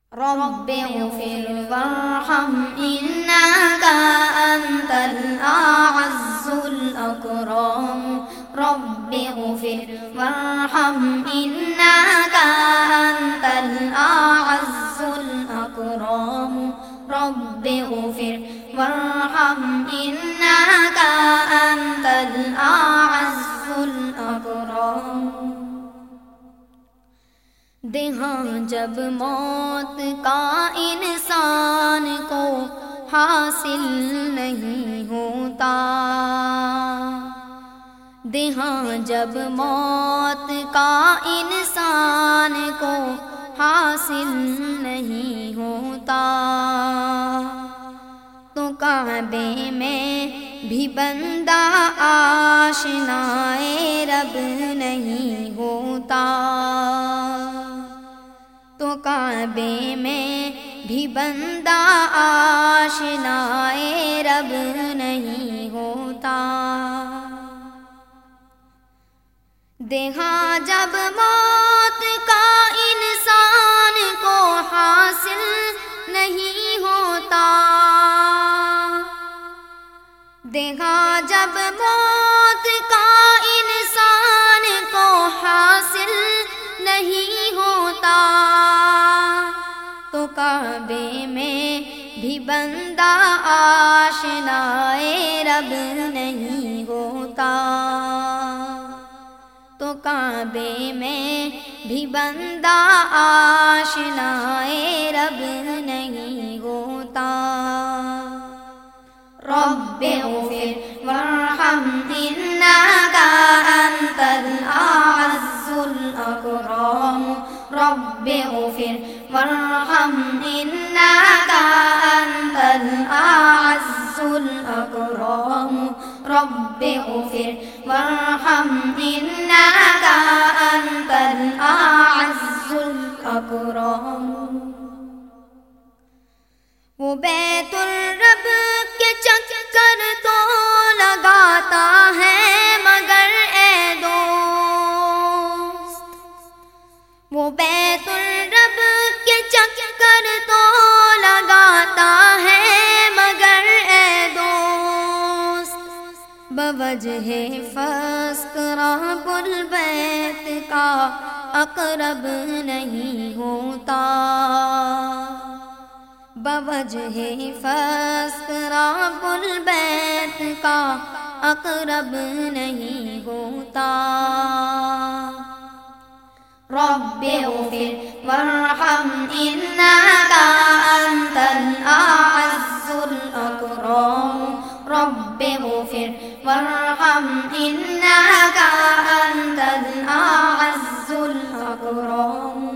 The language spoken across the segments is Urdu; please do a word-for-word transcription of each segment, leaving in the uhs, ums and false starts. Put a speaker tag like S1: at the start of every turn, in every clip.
S1: رب اغفر وارحم إنك أنت الأعز الأكرم رب اغفر وارحم إنك أنت الأعز الأكرم رب اغفر وارحم إنك أنت الأعز الأكرم دیہاں جب موت کا انسان کو حاصل نہیں ہوتا، دیہاں جب موت کا انسان کو حاصل نہیں ہوتا، تو کعبے میں بھی بندہ آشنائے رب نہیں ہوتا، تو کعبے میں بھی بندہ آشنائے رب نہیں ہوتا۔ دیہاں جب موت کا انسان کو حاصل نہیں ہوتا، دیہاں جب موت کا انسان کو حاصل نہیں ہوتا، تو کعبے میں بھی بندہ آشنائے رب نہیں ہوتا، تو کعبے میں بھی بندہ آشنائے رب نہیں ہوتا۔ رب اغفر وارحم إنك أنت الأعز الأكرم رب اغفر وارحم إنك أنت الأعز الأكرم رب اغفر وارحم إنك أنت الأعز الأكرم۔ وہ بیت الرب کے چکر تو لگاتا ہے مگر اے دوست، وہ بیت الرب کے چکر تو لگاتا ہے مگر اے دوست، بوجہ فسق رب البیت کا اقرب نہیں ہوتا، بوجہ فسق رب البیت کا اقرب نہیں ہوتا۔ رب اغفر وارحم إنك أنت الأعز الأكرم رب اغفر وارحم إنك أنت الأعز الأكرم۔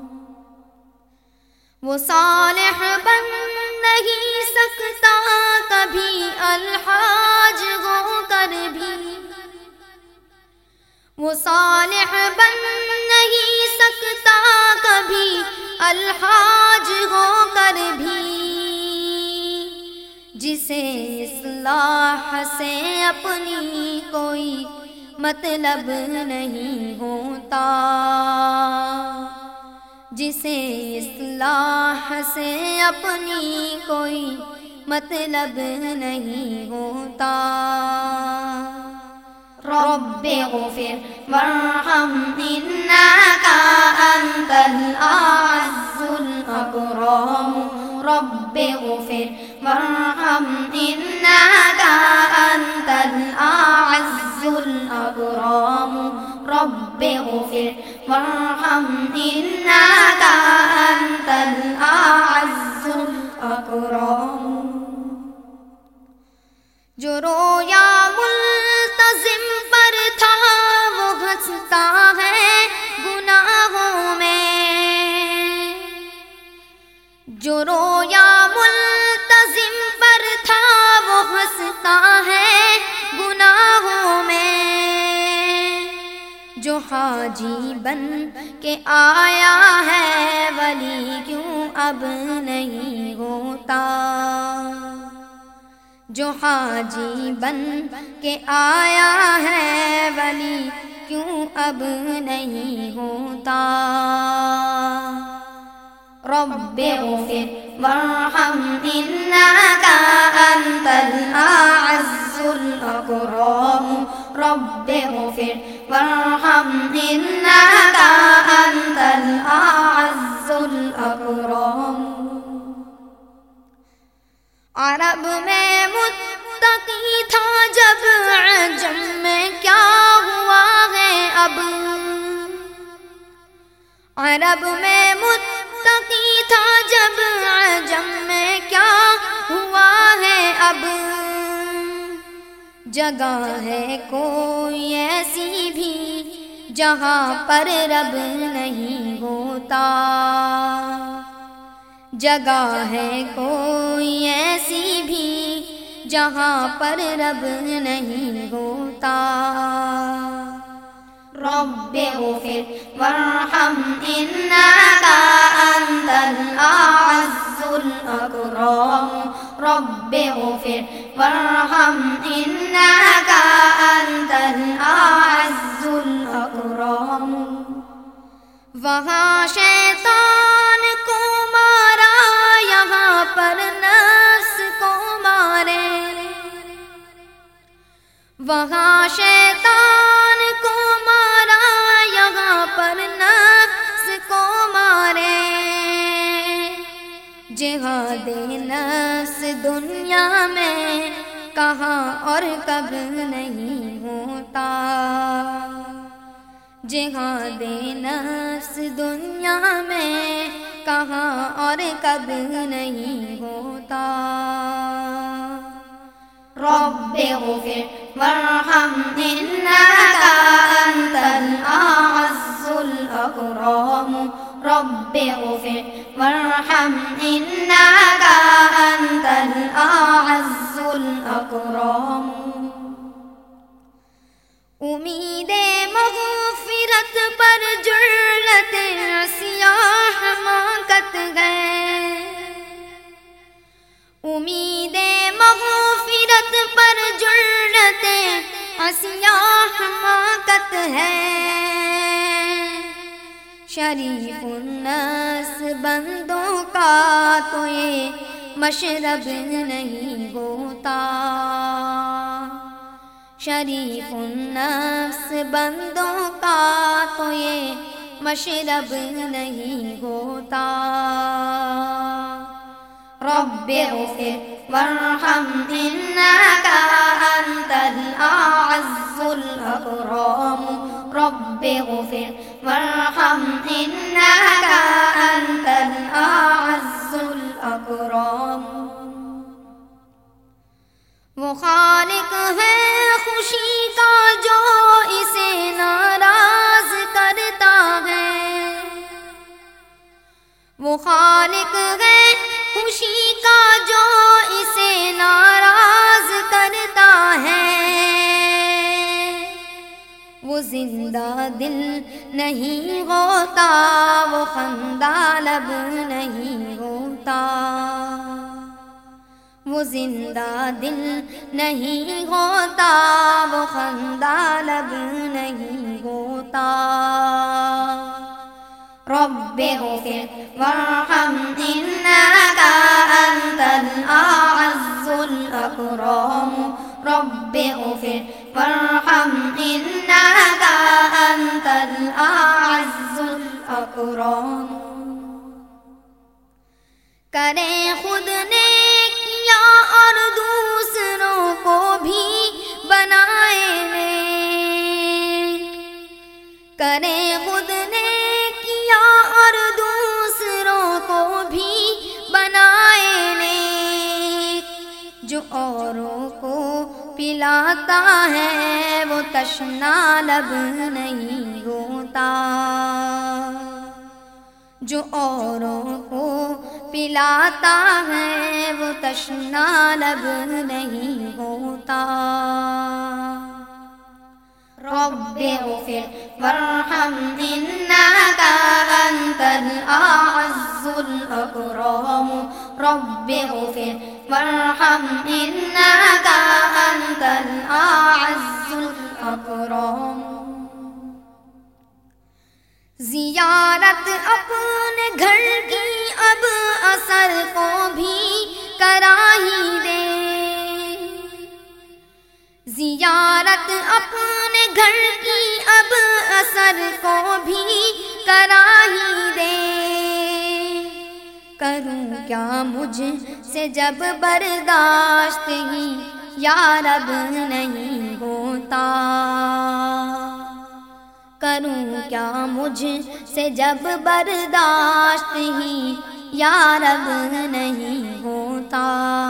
S1: وہ صالح بن نہیں سکتا کبھی الحاج ہو کر بھی، وہ صالح بن نہیں سکتا کبھی الحاج ہو کر بھی، جسے اصلاح سے اپنی کوئی مطلب نہیں ہوتا، جسے اصلاح سے اپنی کوئی مطلب نہیں ہوتا۔ رب اغفر وارحم إنك أنت الأعز الأكرم رب اغفر وارحم إنك أنت الأعز الأكرم رب اغفر وارحم إنك أنت الأعز الأكرم۔ جو رویا ملتزم پر تھا وہ ہنستا ہے گناہوں میں، جو رویا ملتزم پر تھا وہ ہنستا ہے گناہوں میں، جو حاجی بن کے آیا ہے ولی کیوں اب نہیں ہوتا، جو حاجی بن کے آیا ہے ولی کیوں اب نہیں ہوتا۔ رب اغفر وارحم إنك أنت الأعز الأكرم رب اغفر وارحم إنك أنت الأعز الأكرم عرب میں متقی تھا جب عجم میں کیا ہوا ہے اب عرب میں متقی تھا جب عجم میں کیا ہوا ہے اب جگہ ہے کوئی ایسی بھی جہاں پر رب نہیں ہوتا جگہ ہے کوئی ایسی بھی جہاں پر رب نہیں ہوتا رب اغفر وارحم إنك أنت الأعز الأكرم رب اغفر وارحم إنك أنت الأعز الأكرم وہاں شیطان کو مارا یہاں پر نفس کو مارے وہاں شیطان کو مارا یہاں پر نفس کو مارے جہاد نفس دنیا میں کہاں اور کب نہیں ہوتا جہاد نفس دنیا میں کہاں اور کب نہیں ہوتا رب اغفر وارحم إنك أنت الأعز الأكرم رب اغفر وارحم إنك أنت الأعز الأكرم امید مغفرت پر جرت سیاہ حماقت ہے امید مغفرت پر جرت سیاہ حماقت ہے شریف الناس بندوں کا تو یہ مشرب نہیں ہوتا شریف النفس بندوں کا تو یہ مشرب نہیں ہوتا رب اغفر وارحم إنك أنت الأعز الأكرم رب اغفر وارحم إنك أنت الأعز الأكرم وہ خالق ہے خوشی کا جو اسے ناراض کرتا ہے وہ خالق ہے خوشی کا جو اسے ناراض کرتا ہے وہ زندہ دل نہیں ہوتا وہ خندہ لب نہیں ہوتا وہ زندہ دل نہیں ہوتا وہ خندہ لب نہیں ہوتا رب اغفر وارحم إنك أنت الأعز الأكرم رب اغفر وارحم إنك أنت الأعز الأكرم کرے خود نے کیا اور دوسروں کو بھی بنائے نیک کرے خود نے کیا اور دوسروں کو بھی بنائے نیک جو اوروں کو پلاتا ہے وہ تشنا لب نہیں ہوتا جو اوروں کو پلاتا ہے وہ تشنا لب نہیں ہوتا رب اغفر وارحم إنك أنت الأعز الأكرم رب اغفر وارحم إنك أنت الأعز الأكرم زیارت اپنے گھر کی کرا ہی دے، زیارت اپنے گھر کی اب اثر کو بھی کرا ہی دے، کروں کیا مجھ سے جب برداشت ہی یا رب نہیں ہوتا، کروں کیا مجھ سے جب برداشت ہی یا رب نہیں ہوتا۔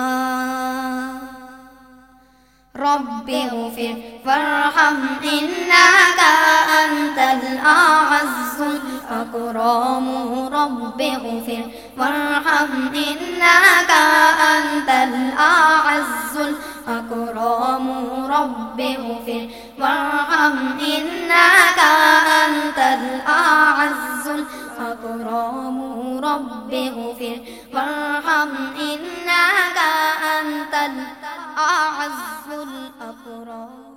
S1: رب اغفر وارحم انک انت الاعز الاکرم، رب اغفر وارحم انک انت الاعز الاکرم، رب اغفر وارحم انک انت الاعز الاکرم، رب اغفر وارحم انک انت الاعز الاکرم۔